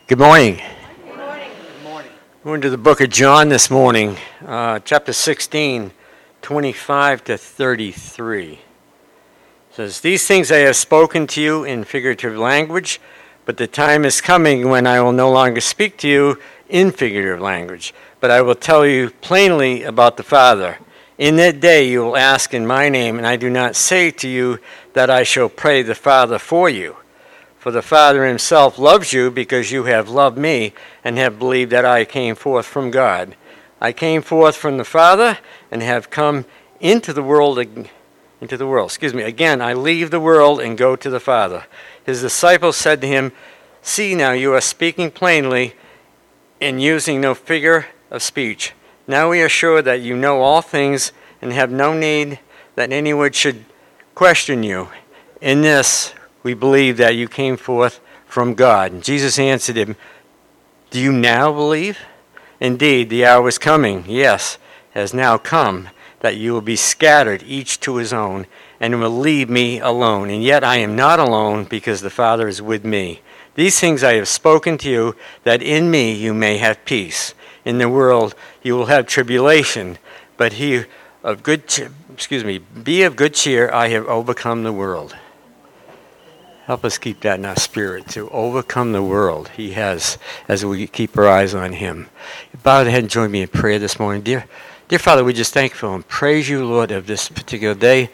Good morning. Good morning. Good morning. We're into the book of John this morning, chapter 16, 25 to 33. It says, "These things I have spoken to you in figurative language, but the time is coming when I will no longer speak to you in figurative language, but I will tell you plainly about the Father. In that day you will ask in my name, and I do not say to you that I shall pray the Father for you. For the Father himself loves you because you have loved me and have believed that I came forth from God. I came forth from the Father and have come into the world. Again, I leave the world and go to the Father." His disciples said to him, "See now, you are speaking plainly and using no figure of speech. Now we are sure that you know all things and have no need that anyone should question you. In this we believe that you came forth from God." And Jesus answered him, "Do you now believe? Indeed, the hour is coming, yes, has now come, that you will be scattered each to his own, and will leave me alone. And yet I am not alone, because the Father is with me. These things I have spoken to you, that in me you may have peace. In the world you will have tribulation, but be of good cheer, I have overcome the world." Help us keep that in our spirit, to overcome the world he has as we keep our eyes on him. Bow your head and join me in prayer this morning. Dear Father, we just thank you and praise you, Lord, of this particular day.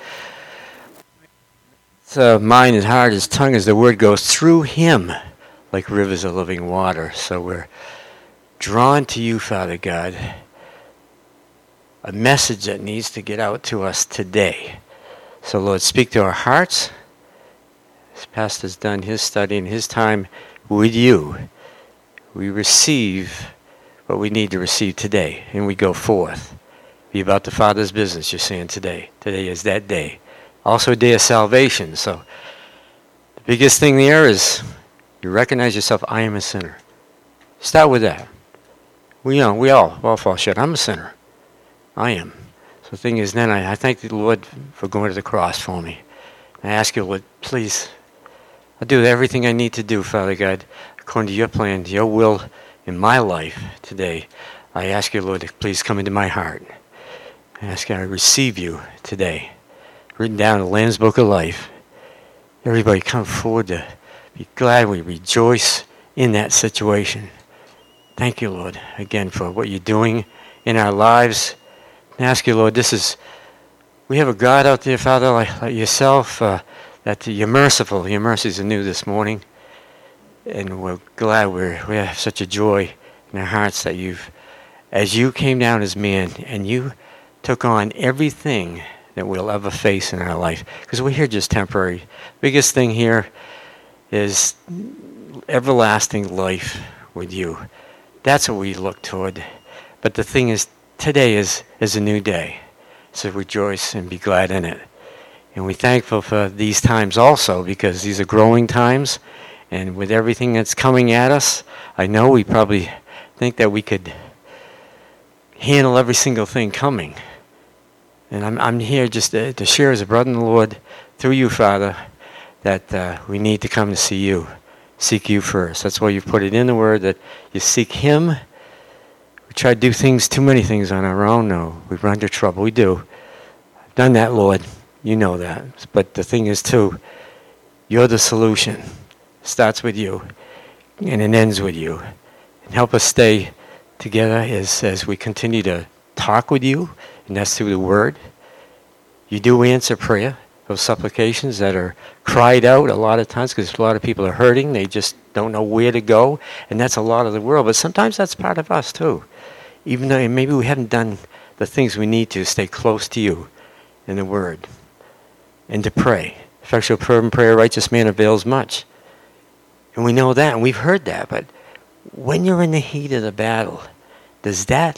It's mind, his heart, his tongue, as the word goes through him like rivers of living water. So we're drawn to you, Father God, a message that needs to get out to us today. So, Lord, speak to our hearts. As Pastor's done his study and his time with you, we receive what we need to receive today, and we go forth. Be about the Father's business, you're saying today. Today is that day. Also a day of salvation. So the biggest thing there is you recognize yourself, I am a sinner. Start with that. We all fall short. I'm a sinner. I am. So the thing is, then I thank the Lord for going to the cross for me. I ask you, Lord, please, I'll do everything I need to do, Father God, according to your plan, to your will in my life today. I ask you, Lord, to please come into my heart. I ask you, I receive you today. Written down in the Lamb's Book of Life. Everybody come forward to be glad. We rejoice in that situation. Thank you, Lord, again for what you're doing in our lives. And I ask you, Lord, we have a God out there, Father, like yourself, that you're merciful. Your mercies are new this morning. And we're glad we have such a joy in our hearts that as you came down as man and you took on everything that we'll ever face in our life. Because we're here just temporary. Biggest thing here is everlasting life with you. That's what we look toward. But the thing is, today is a new day. So rejoice and be glad in it. And we're thankful for these times also, because these are growing times. And with everything that's coming at us, I know we probably think that we could handle every single thing coming. And I'm here just to share as a brother in the Lord, through you, Father, that we need to come to see you. Seek you first. That's why you've put it in the Word, that you seek him. We try to do too many things on our own. No, we run into trouble. We do. I've done that, Lord. You know that. But the thing is, too, you're the solution. It starts with you, and it ends with you. And help us stay together as we continue to talk with you, and that's through the Word. You do answer prayer, those supplications that are cried out a lot of times, because a lot of people are hurting. They just don't know where to go, and that's a lot of the world. But sometimes that's part of us, too. Even though maybe we haven't done the things we need to stay close to you in the Word. And to pray. Effectual fervent prayer, righteous man avails much. And we know that, and we've heard that. But when you're in the heat of the battle, does that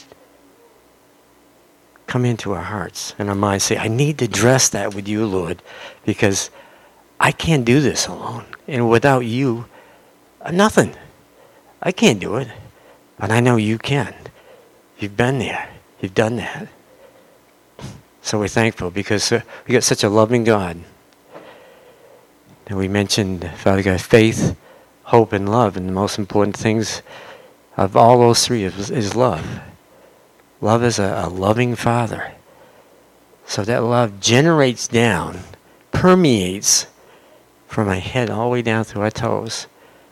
come into our hearts and our minds? Say, I need to address that with you, Lord, because I can't do this alone. And without you, I'm nothing. I can't do it. But I know you can. You've been there. You've done that. So we're thankful because we got such a loving God. And we mentioned, Father God, faith, hope, and love. And the most important things of all those three is love. Love is a loving Father. So that love generates down, permeates from my head all the way down through our toes,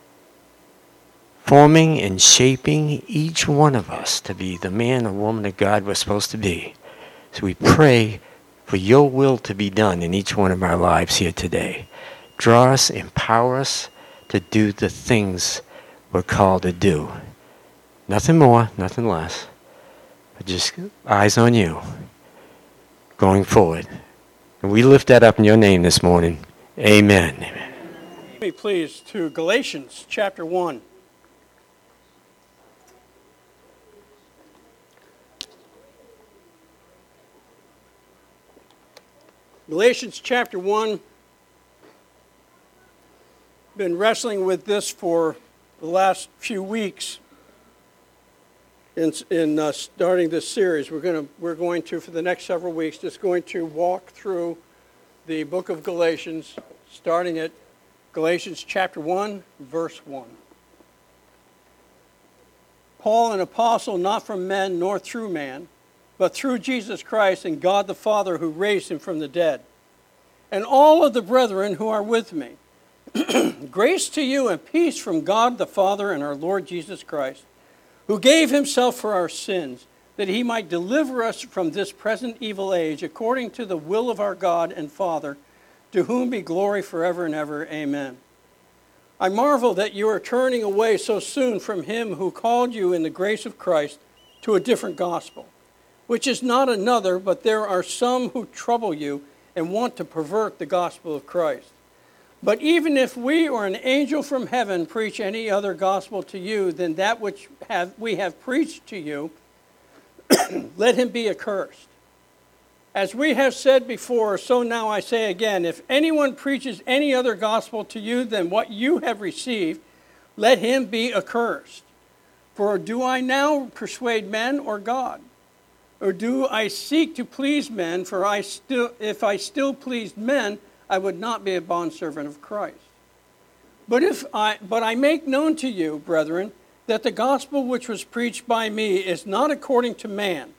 forming and shaping each one of us to be the man or woman of God we're supposed to be. So we pray for your will to be done in each one of our lives here today. Draw us, empower us to do the things we're called to do. Nothing more, nothing less, but just eyes on you going forward. And we lift that up in your name this morning. Amen. Amen. Let me please to Galatians chapter 1. Galatians chapter 1. Been wrestling with this for the last few weeks in starting this series. We're going to for the next several weeks just going to walk through the book of Galatians, starting at Galatians chapter 1, verse 1. Paul, an apostle, not from men nor through man, but through Jesus Christ and God the Father who raised him from the dead, and all of the brethren who are with me. Grace to you and peace from God the Father and our Lord Jesus Christ, who gave himself for our sins, that he might deliver us from this present evil age, according to the will of our God and Father, to whom be glory forever and ever. Amen. I marvel that you are turning away so soon from him who called you in the grace of Christ to a different gospel, which is not another, but there are some who trouble you and want to pervert the gospel of Christ. But even if we or an angel from heaven preach any other gospel to you than that which we have preached to you, let him be accursed. As we have said before, so now I say again, if anyone preaches any other gospel to you than what you have received, let him be accursed. For do I now persuade men or God? Or do I seek to please men? For if I still pleased men, I would not be a bondservant of Christ. But I make known to you, brethren, that the gospel which was preached by me is not according to man.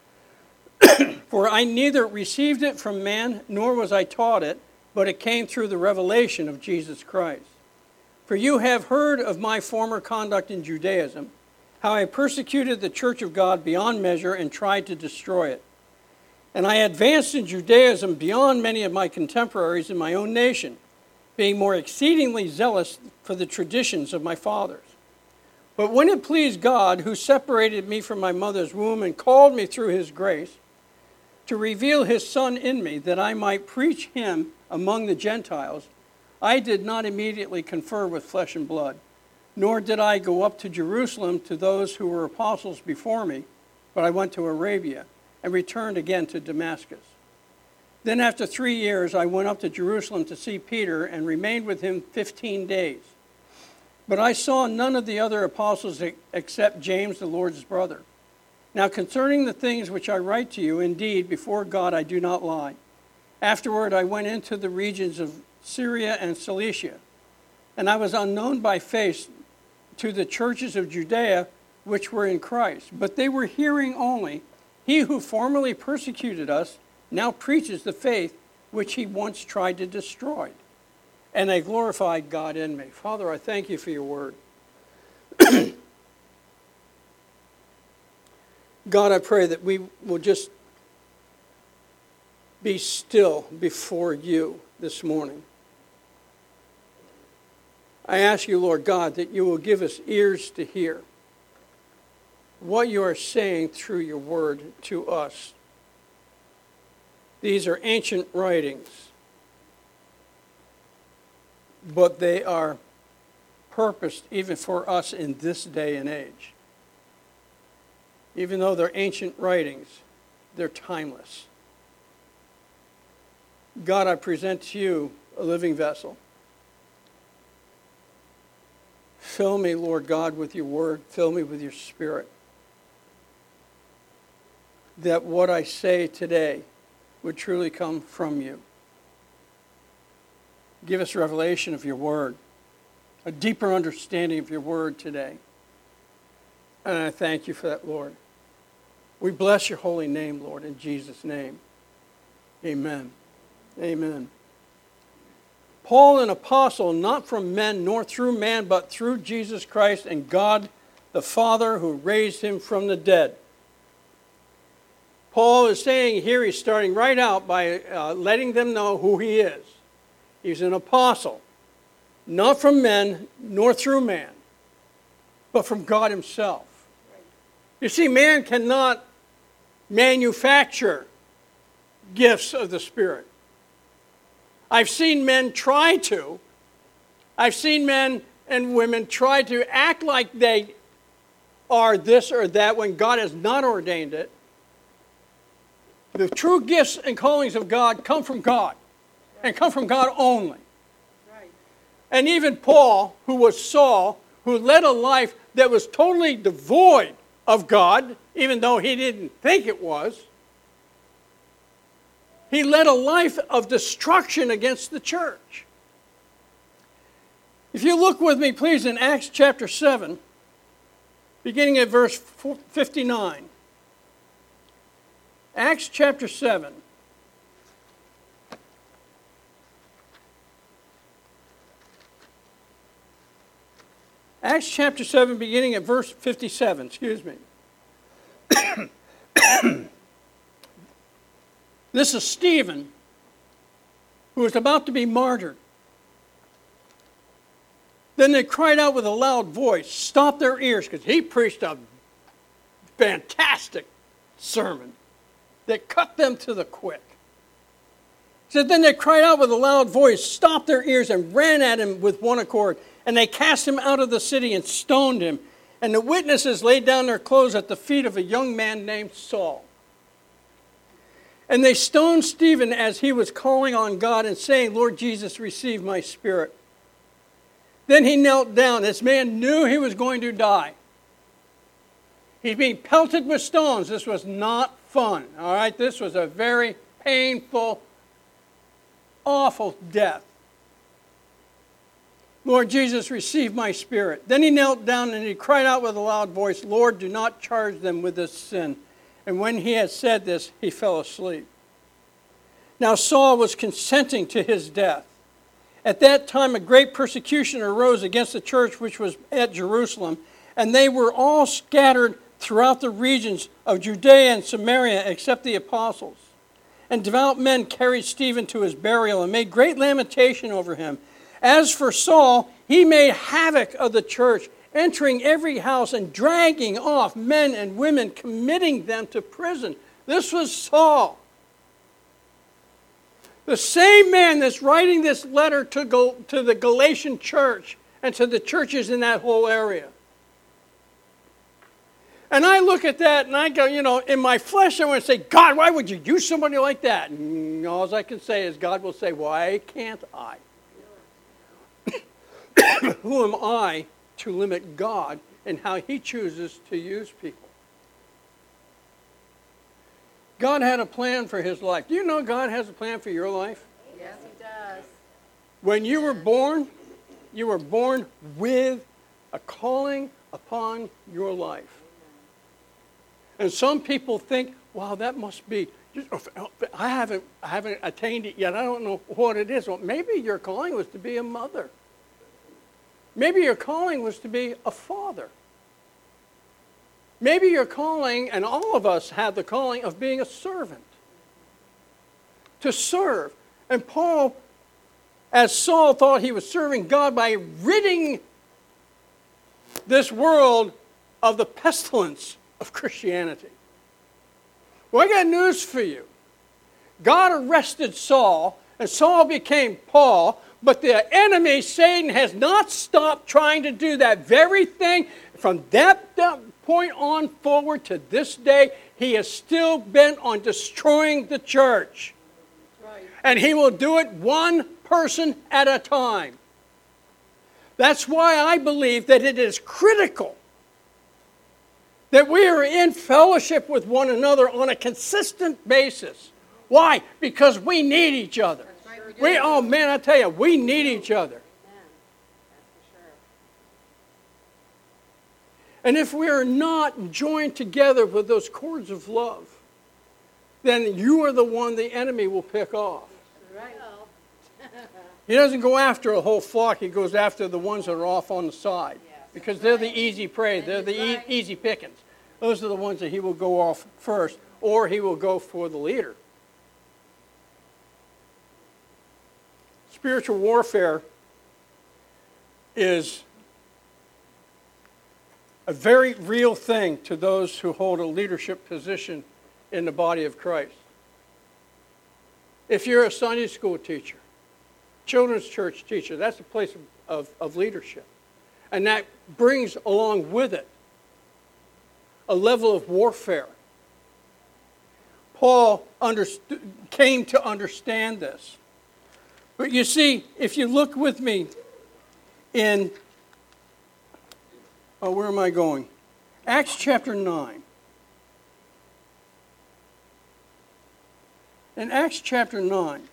For I neither received it from man, nor was I taught it, but it came through the revelation of Jesus Christ. For you have heard of my former conduct in Judaism, how I persecuted the church of God beyond measure and tried to destroy it. And I advanced in Judaism beyond many of my contemporaries in my own nation, being more exceedingly zealous for the traditions of my fathers. But when it pleased God, who separated me from my mother's womb and called me through his grace, to reveal his Son in me, that I might preach him among the Gentiles, I did not immediately confer with flesh and blood, nor did I go up to Jerusalem to those who were apostles before me, but I went to Arabia and returned again to Damascus. Then after 3 years I went up to Jerusalem to see Peter and remained with him 15 days. But I saw none of the other apostles except James, the Lord's brother. Now concerning the things which I write to you, indeed, before God I do not lie. Afterward I went into the regions of Syria and Cilicia, and I was unknown by face to the churches of Judea which were in Christ. But they were hearing only, he who formerly persecuted us now preaches the faith which he once tried to destroy. And they glorified God in me. Father, I thank you for your word. God, I pray that we will just be still before you this morning. I ask you, Lord God, that you will give us ears to hear what you are saying through your word to us. These are ancient writings, but they are purposed even for us in this day and age. Even though they're ancient writings, they're timeless. God, I present to you a living vessel. Fill me, Lord God, with your word. Fill me with your spirit. That what I say today would truly come from you. Give us revelation of your word. a deeper understanding of your word today. And I thank you for that, Lord. We bless your holy name, Lord, in Jesus' name. Amen. Amen. Paul, an apostle, not from men nor through man, but through Jesus Christ and God the Father who raised him from the dead. Paul is saying here, he's starting right out by letting them know who he is. He's an apostle, not from men nor through man, but from God himself. You see, man cannot manufacture gifts of the Spirit. I've seen men try to. I've seen men and women try to act like they are this or that when God has not ordained it. The true gifts and callings of God come from God, and come from God only. And even Paul, who was Saul, who led a life that was totally devoid of God, even though he didn't think it was, he led a life of destruction against the church. If you look with me, please, in Acts chapter 7, beginning at verse 59. Acts chapter 7. Acts chapter 7, beginning at verse 57, excuse me. This is Stephen, who was about to be martyred. Then they cried out with a loud voice, stopped their ears, because he preached a fantastic sermon that cut them to the quick. He said, then they cried out with a loud voice, stopped their ears, and ran at him with one accord. And they cast him out of the city and stoned him. And the witnesses laid down their clothes at the feet of a young man named Saul. And they stoned Stephen as he was calling on God and saying, Lord Jesus, receive my spirit. Then he knelt down. This man knew he was going to die. He's being pelted with stones. This was not fun, all right? This was a very painful, awful death. Lord Jesus, receive my spirit. Then he knelt down and he cried out with a loud voice, Lord, do not charge them with this sin. And when he had said this, he fell asleep. Now Saul was consenting to his death. At that time, a great persecution arose against the church which was at Jerusalem, and they were all scattered throughout the regions of Judea and Samaria, except the apostles. And devout men carried Stephen to his burial and made great lamentation over him. As for Saul, he made havoc of the church, entering every house and dragging off men and women, committing them to prison. This was Saul. The same man that's writing this letter to the Galatian church and to the churches in that whole area. And I look at that and I go, in my flesh I want to say, God, why would you use somebody like that? And all I can say is God will say, why can't I? Who am I to limit God and how he chooses to use people? God had a plan for his life. Do you know God has a plan for your life? Yes, he does. When you were born with a calling upon your life. And some people think, wow, that must be, I haven't attained it yet. I don't know what it is. Well, maybe your calling was to be a mother. Maybe your calling was to be a father. Maybe your calling, and all of us have the calling of being a servant. To serve. And Paul, as Saul, thought he was serving God by ridding this world of the pestilence of Christianity. Well, I got news for you. God arrested Saul, and Saul became Paul, but the enemy, Satan, has not stopped trying to do that very thing. From that point on forward to this day, he is still bent on destroying the church. Right. And he will do it one person at a time. That's why I believe that it is critical that we are in fellowship with one another on a consistent basis. Why? Because we need each other. Oh man, I tell you, we need each other. And if we are not joined together with those cords of love, then you are the one the enemy will pick off. Right. He doesn't go after a whole flock. He goes after the ones that are off on the side. Because they're the easy prey. They're the easy pickings. Those are the ones that he will go off first, or he will go for the leader. Spiritual warfare is a very real thing to those who hold a leadership position in the body of Christ. If you're a Sunday school teacher, children's church teacher, that's a place of leadership. And that brings along with it a level of warfare. Paul came to understand this. But you see, if you look with me in, where am I going? Acts chapter 9. In Acts chapter 9,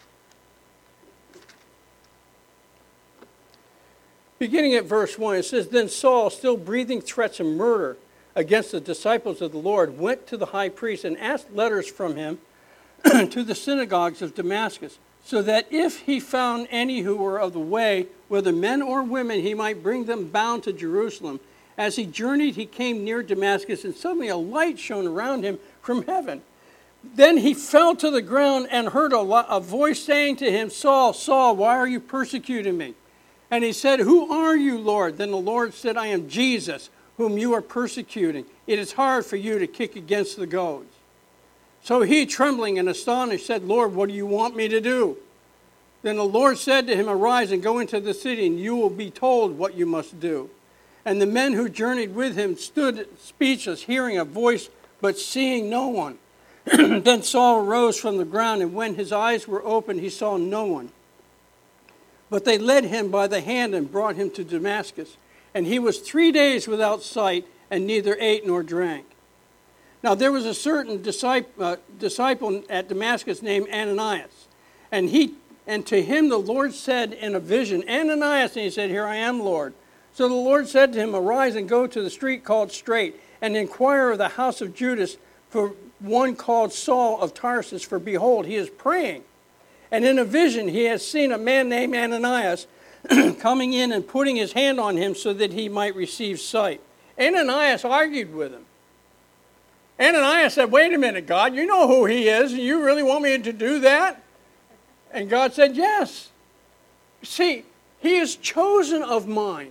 beginning at verse 1, it says, Then Saul, still breathing threats of murder against the disciples of the Lord, went to the high priest and asked letters from him to the synagogues of Damascus, so that if he found any who were of the way, whether men or women, he might bring them bound to Jerusalem. As he journeyed, he came near Damascus, and suddenly a light shone around him from heaven. Then he fell to the ground and heard a voice saying to him, Saul, Saul, why are you persecuting me? And he said, Who are you, Lord? Then the Lord said, I am Jesus, whom you are persecuting. It is hard for you to kick against the goads. So he, trembling and astonished, said, Lord, what do you want me to do? Then the Lord said to him, Arise and go into the city, and you will be told what you must do. And the men who journeyed with him stood speechless, hearing a voice, but seeing no one. Then Saul arose from the ground, and when his eyes were opened, he saw no one. But they led him by the hand and brought him to Damascus. And he was 3 days without sight, and neither ate nor drank. Now there was a certain disciple at Damascus named Ananias. And to him the Lord said in a vision, Ananias, and he said, Here I am, Lord. So the Lord said to him, Arise and go to the street called Straight, and inquire of the house of Judas for one called Saul of Tarsus, for behold, he is praying. And in a vision he has seen a man named Ananias coming in and putting his hand on him so that he might receive sight. Ananias argued with him. Ananias said, Wait a minute, God, you know who he is, and you really want me to do that? And God said, Yes. See, he is chosen of mine.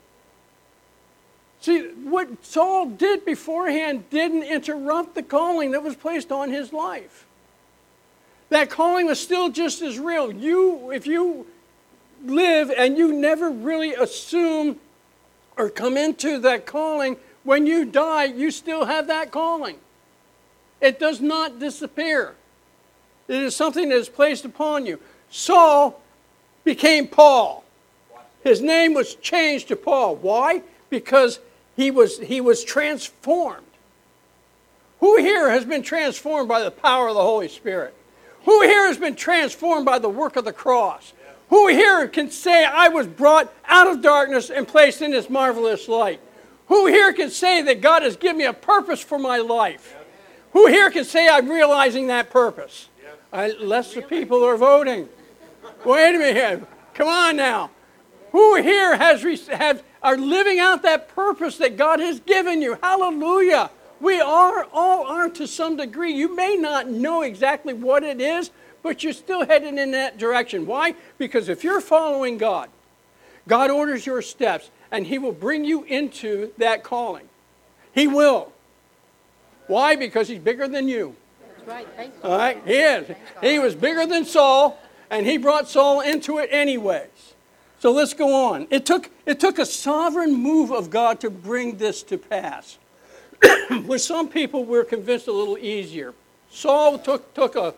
See, what Saul did beforehand didn't interrupt the calling that was placed on his life. That calling was still just as real. If you live and you never really assume or come into that calling, when you die, you still have that calling. It does not disappear. It is something that is placed upon you. Saul became Paul. His name was changed to Paul. Why? Because he was transformed. Who here has been transformed by the power of the Holy Spirit? Who here has been transformed by the work of the cross? Who here can say, I was brought out of darkness and placed in this marvelous light? Who here can say that God has given me a purpose for my life? Who here can say I'm realizing that purpose? Less the people are voting. Wait a minute. Come on now. Who here are living out that purpose that God has given you? Hallelujah. We all are to some degree. You may not know exactly what it is, but you're still headed in that direction. Why? Because if you're following God, God orders your steps, and He will bring you into that calling. He will. Why? Because He's bigger than you. That's right. Thank you. All right? He is. He was bigger than Saul, and He brought Saul into it anyways. So let's go on. It took a sovereign move of God to bring this to pass. With some people, we're convinced a little easier. Saul God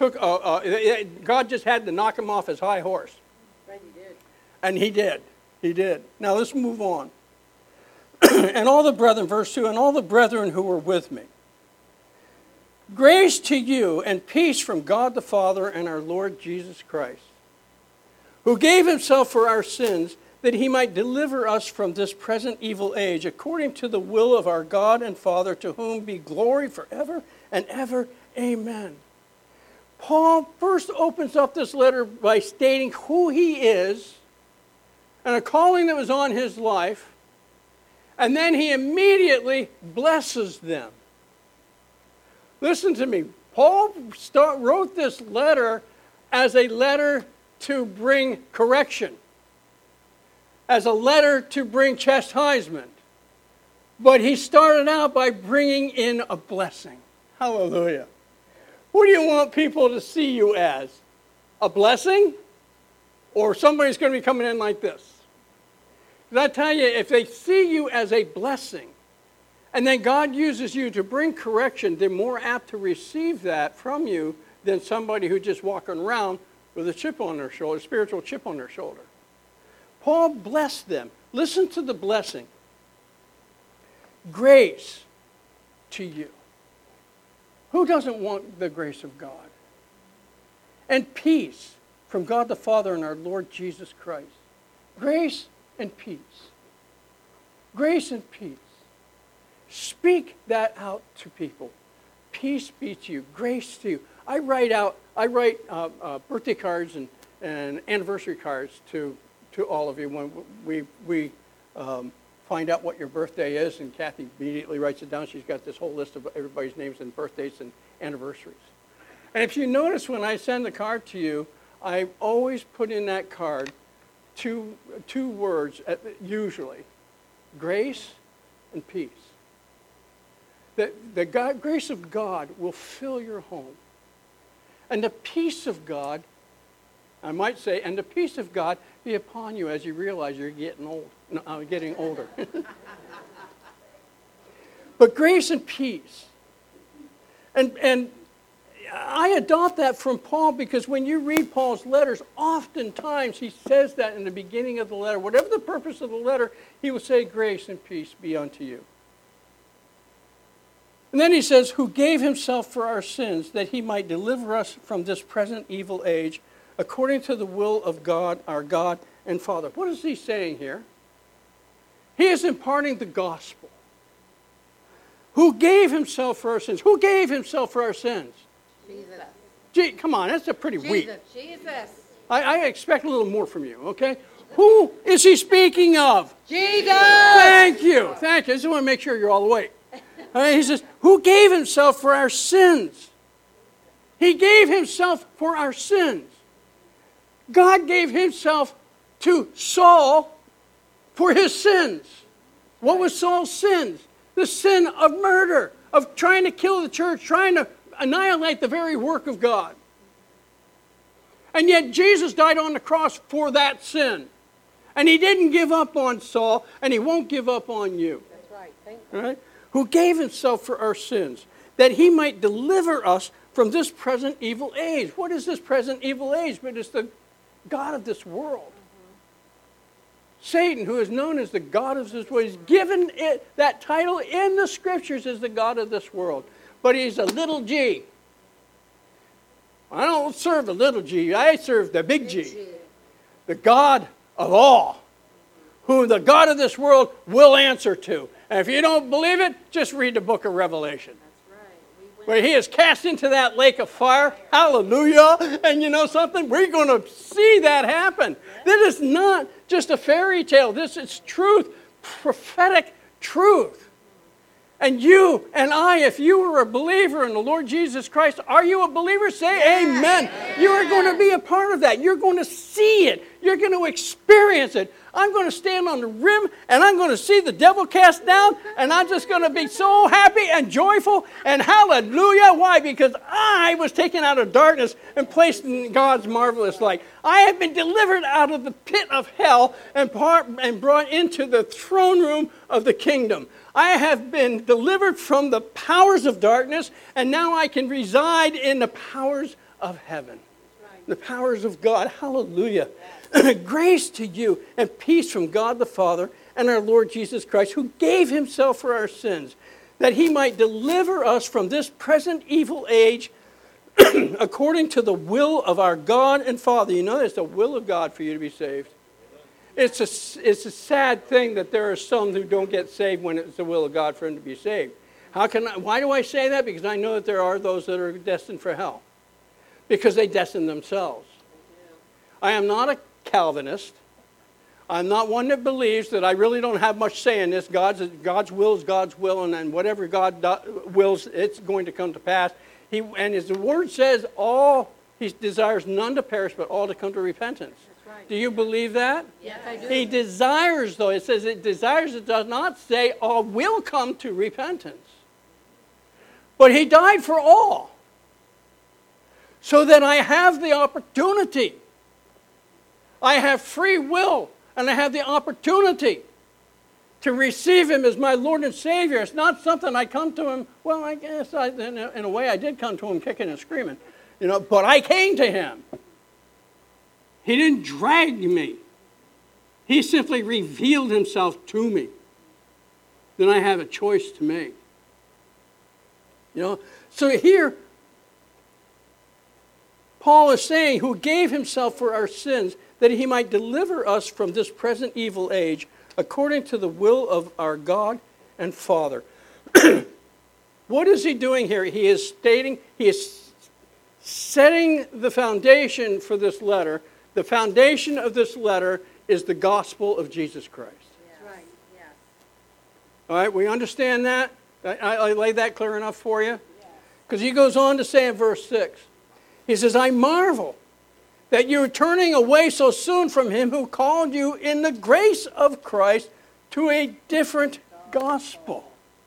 just had to knock him off his high horse. Right, he did. And he did. He did. Now let's move on. And all the brethren, verse 2, and all the brethren who were with me. Grace to you and peace from God the Father and our Lord Jesus Christ, who gave Himself for our sins, that he might deliver us from this present evil age, according to the will of our God and Father, to whom be glory forever and ever. Amen. Paul first opens up this letter by stating who he is and a calling that was on his life, and then he immediately blesses them. Listen to me. Paul wrote this letter as a letter to bring correction, as a letter to bring chastisement. But he started out by bringing in a blessing. Hallelujah. Who do you want people to see you as? A blessing? Or somebody's going to be coming in like this? Because I tell you, if they see you as a blessing, and then God uses you to bring correction, they're more apt to receive that from you than somebody who's just walking around with a chip on their shoulder, a spiritual chip on their shoulder. Paul blessed them. Listen to the blessing. Grace to you. Who doesn't want the grace of God? And peace from God the Father and our Lord Jesus Christ. Grace and peace. Grace and peace. Speak that out to people. Peace be to you. Grace to you. I write birthday cards and anniversary cards to all of you when we find out what your birthday is, and Kathy immediately writes it down. She's got this whole list of everybody's names and birthdays and anniversaries. And if you notice, when I send the card to you, I always put in that card two words, usually, grace and peace. The grace of God will fill your home. And the peace of God, I might say, and the peace of God be upon you as you realize you're getting older. But grace and peace. And I adopt that from Paul, because when you read Paul's letters, oftentimes he says that in the beginning of the letter. Whatever the purpose of the letter, he will say, grace and peace be unto you. And then he says, who gave himself for our sins, that he might deliver us from this present evil age, according to the will of God, our God and Father. What is he saying here? He is imparting the gospel. Who gave himself for our sins? Who gave himself for our sins? Jesus. Gee, come on, that's a pretty weak. Jesus. I expect a little more from you, okay? Who is he speaking of? Jesus. Thank you. I just want to make sure you're all awake. He says, who gave himself for our sins? He gave himself for our sins. God gave himself to Saul for his sins. What was Saul's sins? The sin of murder, of trying to kill the church, trying to annihilate the very work of God. And yet Jesus died on the cross for that sin. And he didn't give up on Saul, and he won't give up on you. That's right. Thank you. Right? Who gave himself for our sins, that he might deliver us from this present evil age. What is this present evil age? But it's the God of this world. Satan, who is known as the God of this world, is given that title in the Scriptures as the God of this world. But he's a little g. I don't serve the little g, I serve the big G. The God of all, whom the God of this world will answer to. And if you don't believe it, just read the book of Revelation. That's right. Where he is cast into that lake of fire. Hallelujah. And you know something? We're going to see that happen. This is not just a fairy tale. This is truth, prophetic truth. And you and I, if you are a believer in the Lord Jesus Christ, are you a believer? Say amen. You are going to be a part of that. You're going to see it. You're going to experience it. I'm going to stand on the rim and I'm going to see the devil cast down, and I'm just going to be so happy and joyful and hallelujah. Why? Because I was taken out of darkness and placed in God's marvelous light. I have been delivered out of the pit of hell and brought into the throne room of the kingdom. I have been delivered from the powers of darkness, and now I can reside in the powers of heaven. The powers of God. Hallelujah. Grace to you and peace from God the Father and our Lord Jesus Christ, who gave himself for our sins, that he might deliver us from this present evil age according to the will of our God and Father. You know, there's the will of God for you to be saved. It's a sad thing that there are some who don't get saved when it's the will of God for them to be saved. Why do I say that? Because I know that there are those that are destined for hell. Because they destine themselves. I am not a Calvinist. I'm not one that believes that I really don't have much say in this. God's will is God's will, and then whatever God wills, it's going to come to pass. And as the Word says, He desires none to perish, but all to come to repentance. That's right. Do you believe that? Yes, I do. He desires, though. It says it desires. It does not say all will come to repentance. But He died for all. So that I have the opportunity. I have free will. And I have the opportunity to receive Him as my Lord and Savior. It's not something I come to Him. Well, I guess in a way I did come to Him kicking and screaming. But I came to Him. He didn't drag me. He simply revealed Himself to me. Then I have a choice to make. So here, Paul is saying, who gave Himself for our sins, that He might deliver us from this present evil age, according to the will of our God and Father. What is He doing here? He is setting the foundation for this letter. The foundation of this letter is the gospel of Jesus Christ. That's right, yes. All right, we understand that? I laid that clear enough for you? Because he goes on to say in verse 6, he says, I marvel that you're turning away so soon from Him who called you in the grace of Christ to a different gospel.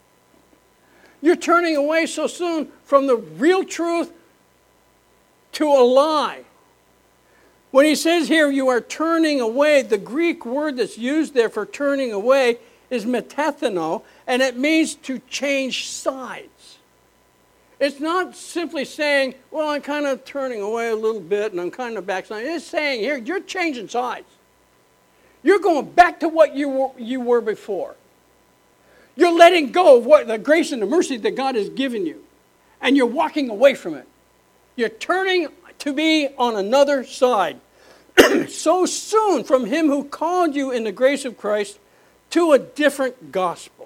You're turning away so soon from the real truth to a lie. When he says here you are turning away, the Greek word that's used there for turning away is metethano, and it means to change sides. It's not simply saying, well, I'm kind of turning away a little bit and I'm kind of backsliding. It's saying here, you're changing sides. You're going back to what you were before. You're letting go of what the grace and the mercy that God has given you. And you're walking away from it. You're turning to be on another side. So soon from Him who called you in the grace of Christ to a different gospel,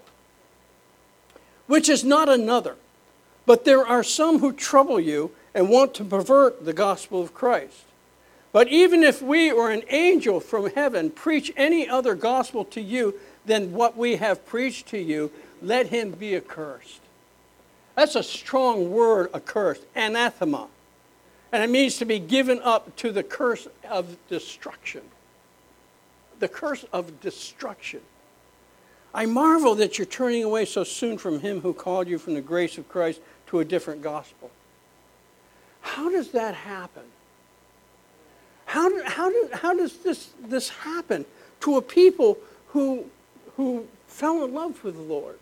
which is not another. But there are some who trouble you and want to pervert the gospel of Christ. But even if we or an angel from heaven preach any other gospel to you than what we have preached to you, let him be accursed. That's a strong word, accursed, anathema. And it means to be given up to the curse of destruction. The curse of destruction. I marvel that you're turning away so soon from Him who called you from the grace of Christ to a different gospel. How does that happen? How does this happen to a people who fell in love with the Lord?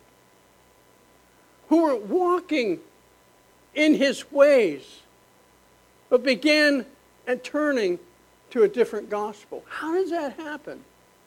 Who were walking in His ways, but began and turning to a different gospel? How does that happen?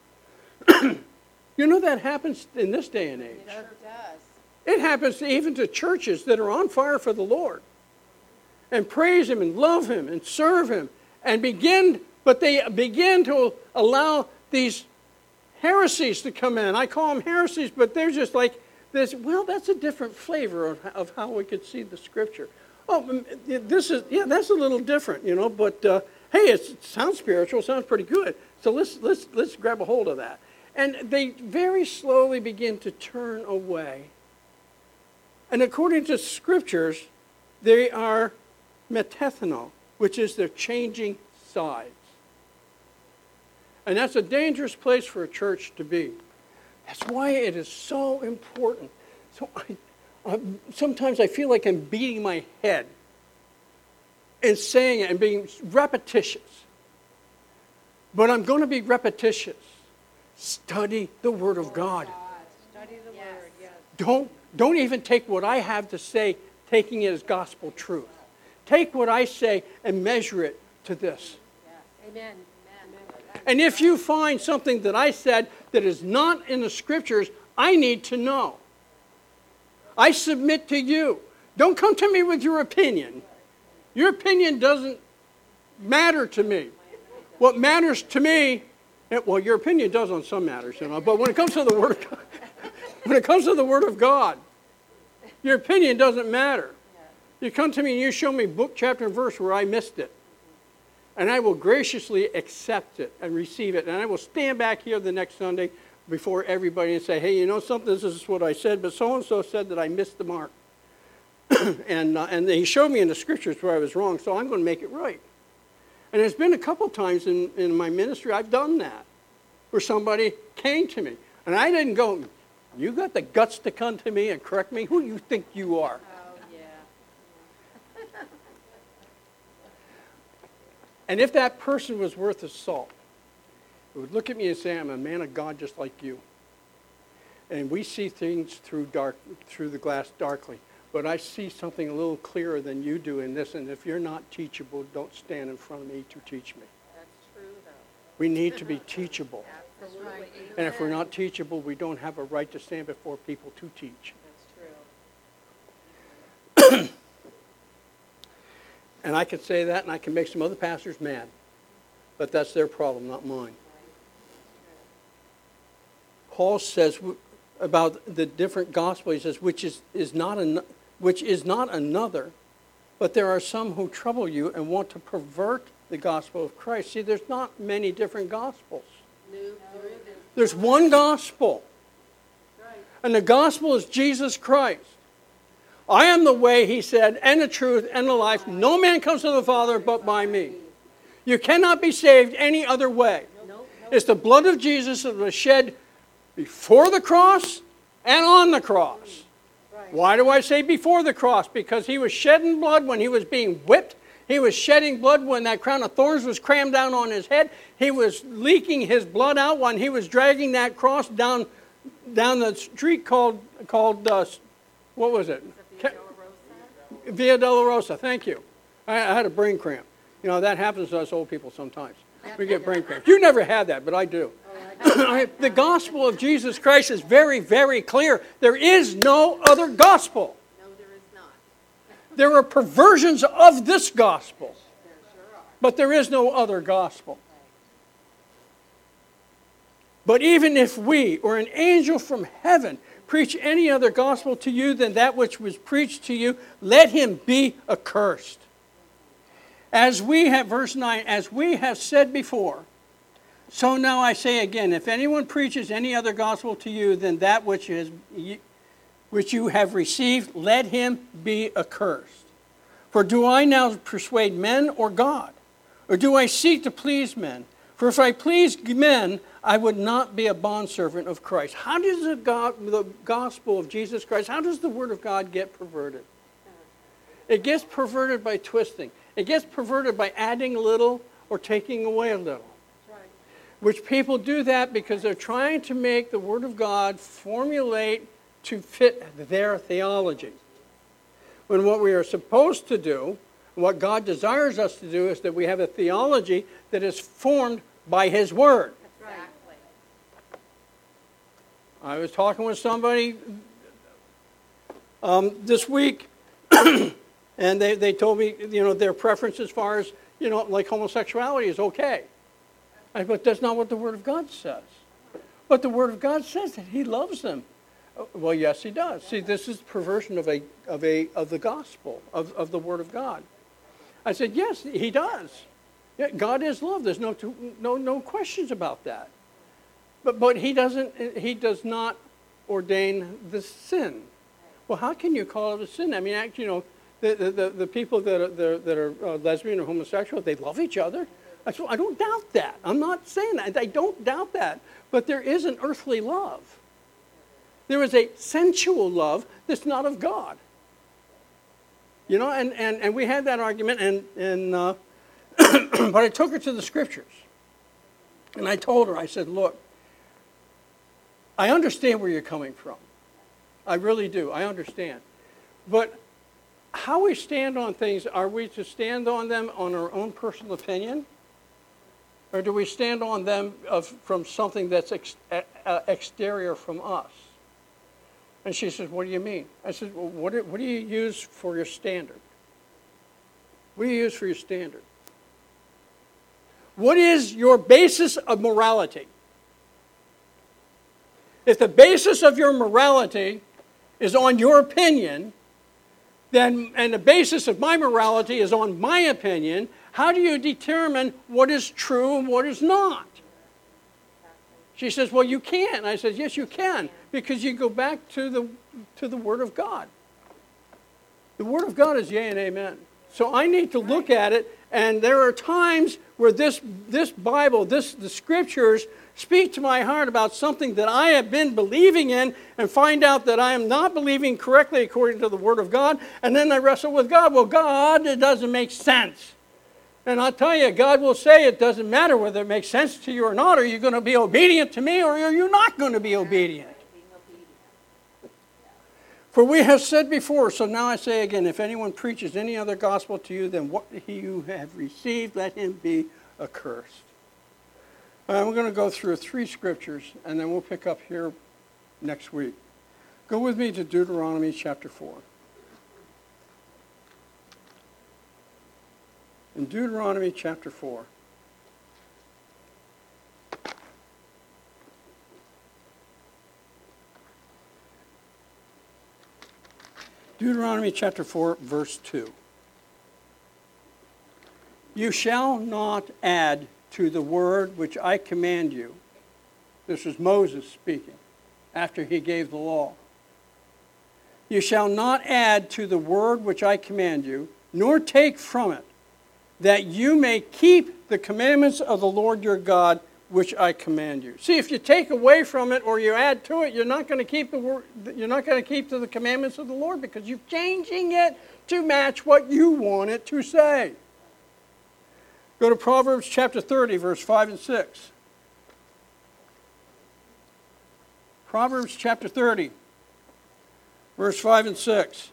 You know that happens in this day and age. It sure does. It happens even to churches that are on fire for the Lord and praise Him and love Him and serve Him and but they begin to allow these heresies to come in. I call them heresies, but they're just like this. Well, that's a different flavor of how we could see the Scripture. Oh, that's a little different, but hey, it sounds spiritual, sounds pretty good. So let's grab a hold of that. And they very slowly begin to turn away. And according to Scriptures, they are metethano, which is they're changing sides. And that's a dangerous place for a church to be. That's why it is so important. So sometimes I feel like I'm beating my head and saying it and being repetitious. But I'm going to be repetitious. Study the Word of God. Study the Word, yes. Don't even take what I have to say, taking it as gospel truth. Take what I say and measure it to this. Yes. Amen. Amen. And if you find something that I said that is not in the Scriptures, I need to know. I submit to you. Don't come to me with your opinion. Your opinion doesn't matter to me. What matters to me Well, your opinion does on some matters, but when it comes to the Word of God, when it comes to the Word of God, your opinion doesn't matter. You come to me and you show me book, chapter, and verse where I missed it. And I will graciously accept it and receive it. And I will stand back here the next Sunday before everybody and say, hey, you know something? This is what I said, but so-and-so said that I missed the mark. and he showed me in the scriptures where I was wrong, so I'm going to make it right. And there's been a couple times in my ministry I've done that, where somebody came to me. And I didn't go, you got the guts to come to me and correct me? Who do you think you are? Oh, yeah. And if that person was worth his salt, it would look at me and say, I'm a man of God just like you. And we see things through the glass darkly. But I see something a little clearer than you do in this. And if you're not teachable, don't stand in front of me to teach me. That's true, though. We need to be teachable. Absolutely. And if we're not teachable, we don't have a right to stand before people to teach. That's true. And I can say that, and I can make some other pastors mad. But that's their problem, not mine. Paul says about the different gospel, he says, which is not another, but there are some who trouble you and want to pervert the gospel of Christ. See, there's not many different gospels. There's one gospel. And the gospel is Jesus Christ. I am the way, he said, and the truth and the life. No man comes to the Father but by me. You cannot be saved any other way. It's the blood of Jesus that was shed before the cross and on the cross. Why do I say before the cross? Because he was shedding blood when he was being whipped. He was shedding blood when that crown of thorns was crammed down on his head. He was leaking his blood out when he was dragging that cross down the street called what was it? Via Dolorosa. Thank you. I had a brain cramp. You know, that happens to us old people sometimes. We get brain cramps. You never had that, but I do. The gospel of Jesus Christ is very, very clear. There is no other gospel. No, there is not. There are perversions of this gospel, but there is no other gospel. But even if we or an angel from heaven preach any other gospel to you than that which was preached to you, let him be accursed. As we have, verse 9, as we have said before, so now I say again, if anyone preaches any other gospel to you than that which you have received, let him be accursed. For do I now persuade men or God? Or do I seek to please men? For if I pleased men, I would not be a bondservant of Christ. How does the gospel of Jesus Christ, how does the word of God get perverted? It gets perverted by twisting. It gets perverted by adding a little or taking away a little. Which people do that because they're trying to make the Word of God formulate to fit their theology. When what we are supposed to do, what God desires us to do, is that we have a theology that is formed by His Word. Exactly. I was talking with somebody this week, and they told me, their preference as far as, like homosexuality is okay. But that's not what the Word of God says. But the Word of God says that He loves them. Well, yes, He does. See, this is perversion of the gospel, of the Word of God. I said, yes, He does. Yeah, God is love. There's no questions about that. But He does not ordain the sin. Well, how can you call it a sin? I mean, actually, the people that are lesbian or homosexual, they love each other. I don't doubt that. I'm not saying that. I don't doubt that. But there is an earthly love. There is a sensual love that's not of God. And we had that argument, and but I took her to the Scriptures. And I told her, I said, look, I understand where you're coming from. I really do. I understand. But how we stand on things, are we to stand on them on our own personal opinion? Or do we stand on them from something that's exterior from us? And she says, what do you mean? I said, well, what do you use for your standard? What do you use for your standard? What is your basis of morality? If the basis of your morality is on your opinion, then, and the basis of my morality is on my opinion, how do you determine what is true and what is not? She says, well, you can't. I said, yes, you can, because you go back to the Word of God. The Word of God is yea and amen. So I need to look at it, and there are times where this Bible, the Scriptures, speak to my heart about something that I have been believing in and find out that I am not believing correctly according to the Word of God, and then I wrestle with God. Well, God, it doesn't make sense. And I'll tell you, God will say it doesn't matter whether it makes sense to you or not. Are you going to be obedient to me, or are you not going to be obedient? For we have said before, so now I say again, if anyone preaches any other gospel to you than what you have received, let him be accursed. We're going to go through 3 scriptures, and then we'll pick up here next week. Go with me to Deuteronomy chapter 4. In Deuteronomy chapter 4. Deuteronomy chapter 4, verse 2. You shall not add to the word which I command you. This is Moses speaking after he gave the law. You shall not add to the word which I command you, nor take from it, that you may keep the commandments of the Lord your God, which I command you. See, if you take away from it or you add to it, you're not going to keep the word. You're not going to keep to the commandments of the Lord, because you're changing it to match what you want it to say. Go to Proverbs chapter 30, verse 5 and 6. Proverbs chapter 30, verse 5 and 6.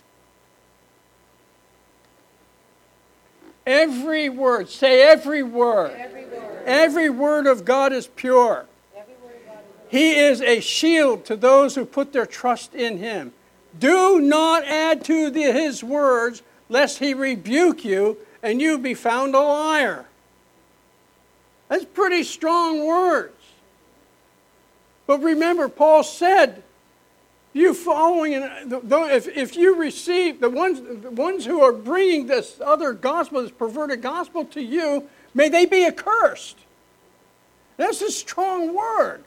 Every word, say every word. Every word. Every word of God is pure. He is a shield to those who put their trust in him. Do not add to his words, lest he rebuke you and you be found a liar. That's pretty strong words. But remember, Paul said, you following, if you receive, the ones who are bringing this other gospel, this perverted gospel to you, may they be accursed. That's a strong word.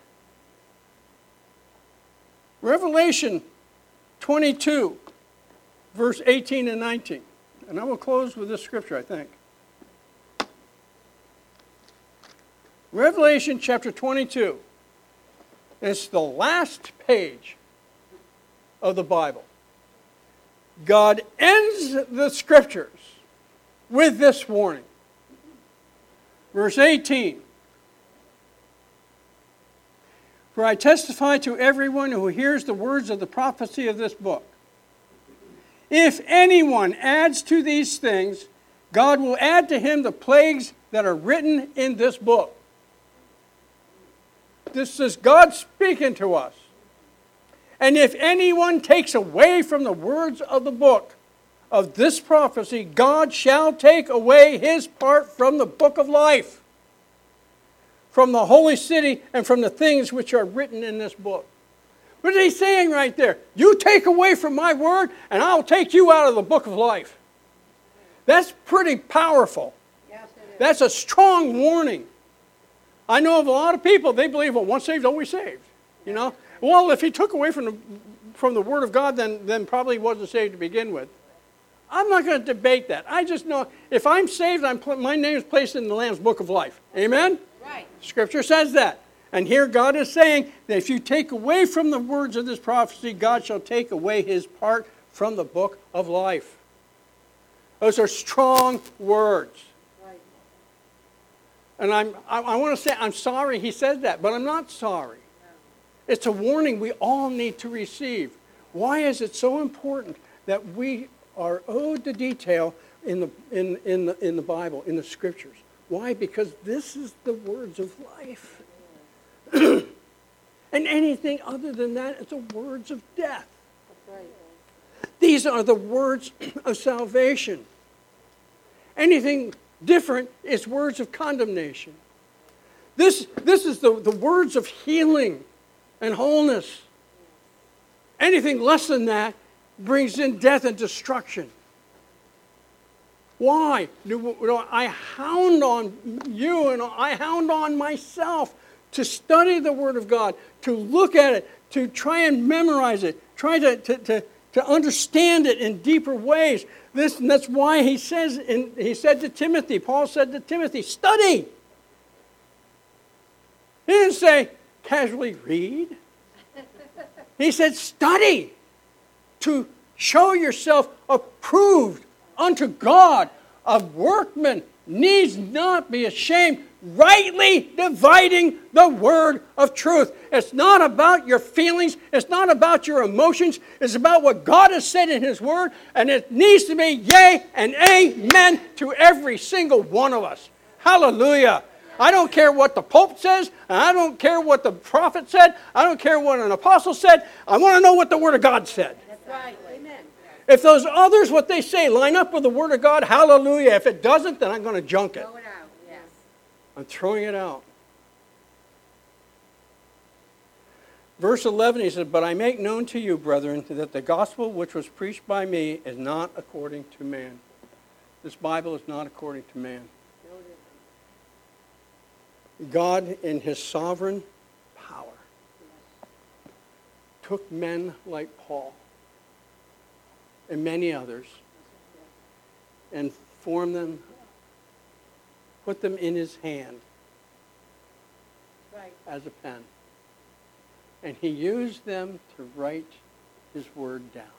Revelation 22, verse 18 and 19. And I will close with this scripture, I think. Revelation chapter 22. It's the last page of the Bible. God ends the scriptures with this warning. Verse 18. For I testify to everyone who hears the words of the prophecy of this book. If anyone adds to these things, God will add to him the plagues that are written in this book. This is God speaking to us. And if anyone takes away from the words of the book of this prophecy, God shall take away his part from the book of life, from the holy city, and from the things which are written in this book. What is he saying right there? You take away from my word, and I'll take you out of the book of life. That's pretty powerful. Yes, it is. That's a strong warning. I know of a lot of people, they believe, well, once saved, always saved. You know? Well, if he took away from the word of God, then probably he wasn't saved to begin with. I'm not going to debate that. I just know if I'm saved, my name is placed in the Lamb's book of life. Amen? Right. Scripture says that. And here God is saying that if you take away from the words of this prophecy, God shall take away his part from the book of life. Those are strong words. Right. And I want to say, I'm sorry he said that, but I'm not sorry. It's a warning we all need to receive. Why is it so important that we are owed the detail in the Bible, in the Scriptures? Why? Because this is the words of life. And anything other than that is the words of death. That's right. These are the words of salvation. Anything different, it's words of condemnation. This is the words of healing and wholeness. Anything less than that brings in death and destruction. Why? I hound on you and I hound on myself to study the Word of God, to look at it, to try and memorize it, try to understand it in deeper ways. And that's why he said to Timothy, Paul said to Timothy, study. He didn't say, casually read. He said, study to show yourself approved unto God, a workman needs not be ashamed, rightly dividing the word of truth. It's not about your feelings. It's not about your emotions. It's about what God has said in His word, and it needs to be yea and amen to every single one of us. Hallelujah. I don't care what the Pope says, and I don't care what the prophet said. I don't care what an apostle said. I want to know what the Word of God said. That's right. Amen. If those others, what they say, line up with the Word of God, hallelujah. If it doesn't, then I'm going to junk it. Throw it out. Yes. I'm throwing it out. Verse 11, he said, but I make known to you, brethren, that the gospel which was preached by me is not according to man. This Bible is not according to man. God, in His sovereign power, took men like Paul and many others and formed them, put them in His hand as a pen. And He used them to write His word down.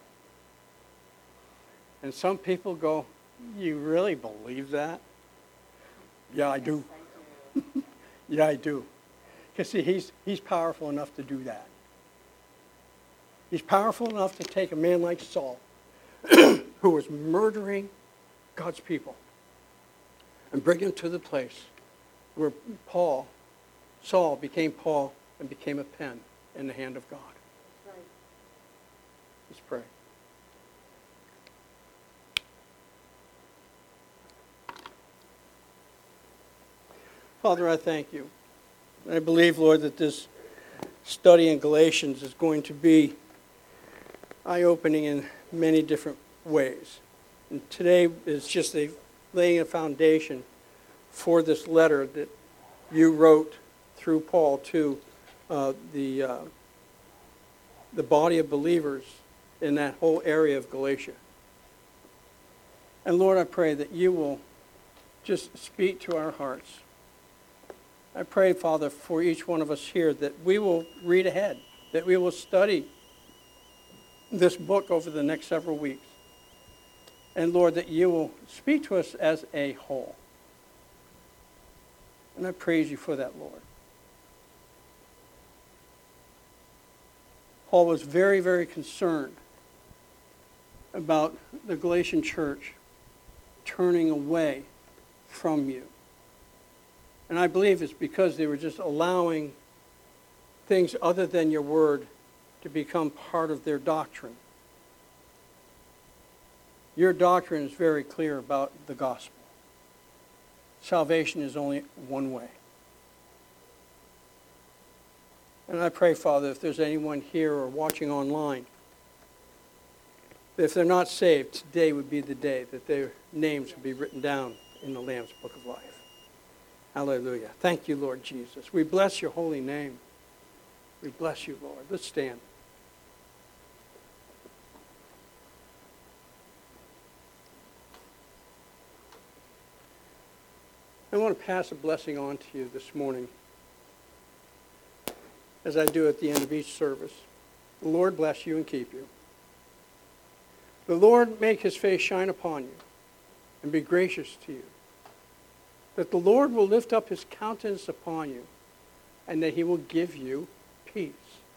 And some people go, you really believe that? Yeah, I do. Yeah, I do. Because see, he's powerful enough to do that. He's powerful enough to take a man like Saul, who was murdering God's people, and bring him to the place where Saul became Paul and became a pen in the hand of God. Right. Let's pray. Father, I thank you. I believe, Lord, that this study in Galatians is going to be eye-opening in many different ways. And today is just laying a foundation for this letter that you wrote through Paul to the body of believers in that whole area of Galatia. And Lord, I pray that you will just speak to our hearts. I pray, Father, for each one of us here that we will read ahead, that we will study this book over the next several weeks. And Lord, that you will speak to us as a whole. And I praise you for that, Lord. Paul was very, very concerned about the Galatian church turning away from you. And I believe it's because they were just allowing things other than your word to become part of their doctrine. Your doctrine is very clear about the gospel. Salvation is only one way. And I pray, Father, if there's anyone here or watching online, that if they're not saved, today would be the day that their names would be written down in the Lamb's Book of Life. Hallelujah. Thank you, Lord Jesus. We bless your holy name. We bless you, Lord. Let's stand. I want to pass a blessing on to you this morning, as I do at the end of each service. The Lord bless you and keep you. The Lord make His face shine upon you and be gracious to you. That the Lord will lift up His countenance upon you and that He will give you peace.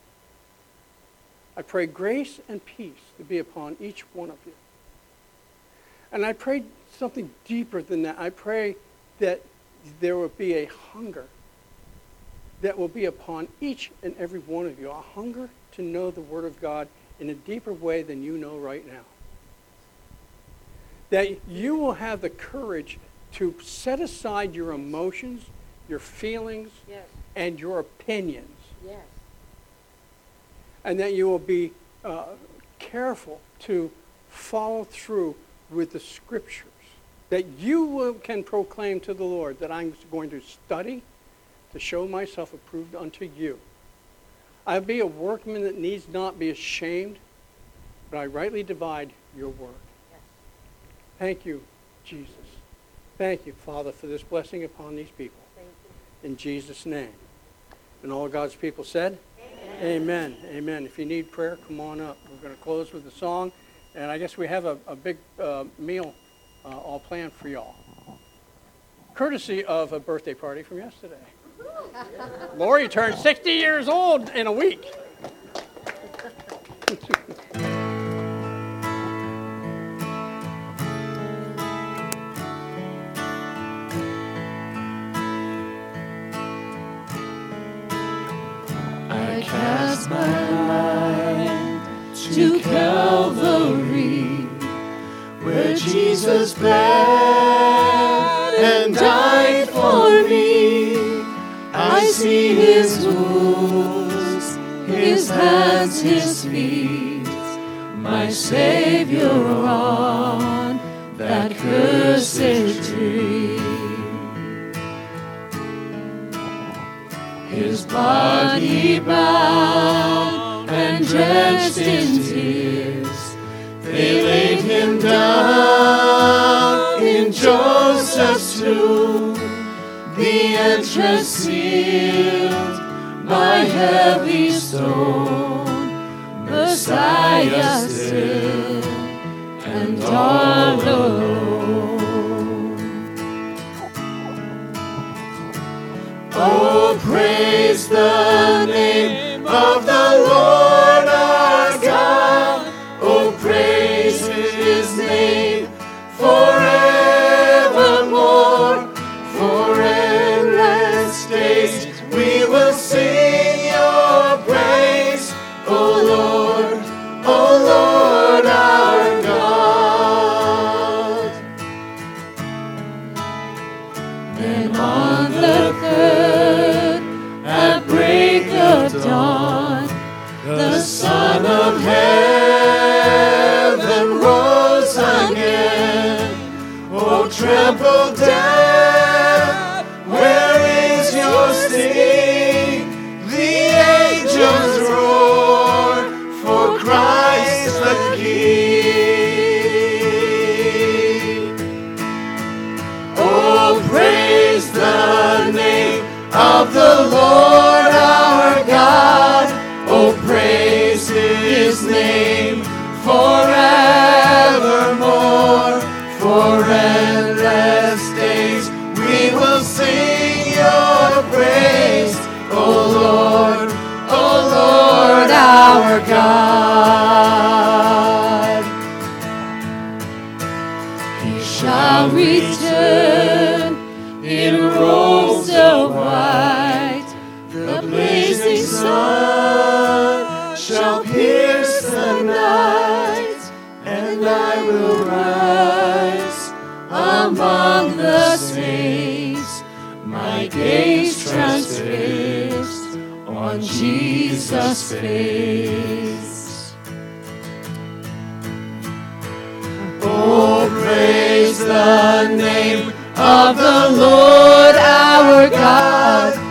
I pray grace and peace to be upon each one of you. And I pray something deeper than that. I pray that there will be a hunger that will be upon each and every one of you. A hunger to know the Word of God in a deeper way than you know right now. That you will have the courage to set aside your emotions, your feelings, Yes. and your opinions. Yes. And that you will be careful to follow through with the scriptures. That can proclaim to the Lord that I'm going to study to show myself approved unto you. I be a workman that needs not be ashamed, but I rightly divide your word. Yes. Thank you, Jesus. Thank you, Father, for this blessing upon these people. Thank you. In Jesus' name. And all God's people said? Amen. Amen. If you need prayer, come on up. We're going to close with a song. And I guess we have a big meal all planned for y'all. Courtesy of a birthday party from yesterday. Lori turned 60 years old in a week. I cast my mind to Calvary, where Jesus bled and died for me. I see his wounds, his hands, his feet, my Savior on that cursed tree. His body bound and drenched in tears, they laid him down in Joseph's tomb, the entrance sealed by heavy stone, Messiah still and all alone. Oh, praise the name of the Lord our God. Oh, praise his name forevermore. For endless days we will sing your praise. Oh, Lord our God. Then on the third, at break of dawn, the Son of Heaven rose again. Oh, trample death, where is your sting? The angels roar for Christ the King. Oh, praise the name of the Lord our God. Oh, praise his name forevermore. For endless days we will sing your praise. Oh, Lord our God. He shall return in robes of white, the blazing sun shall pierce the night, and I will rise among the saints, my gaze transfixed on Jesus' face. Oh, praise the name of the Lord our God.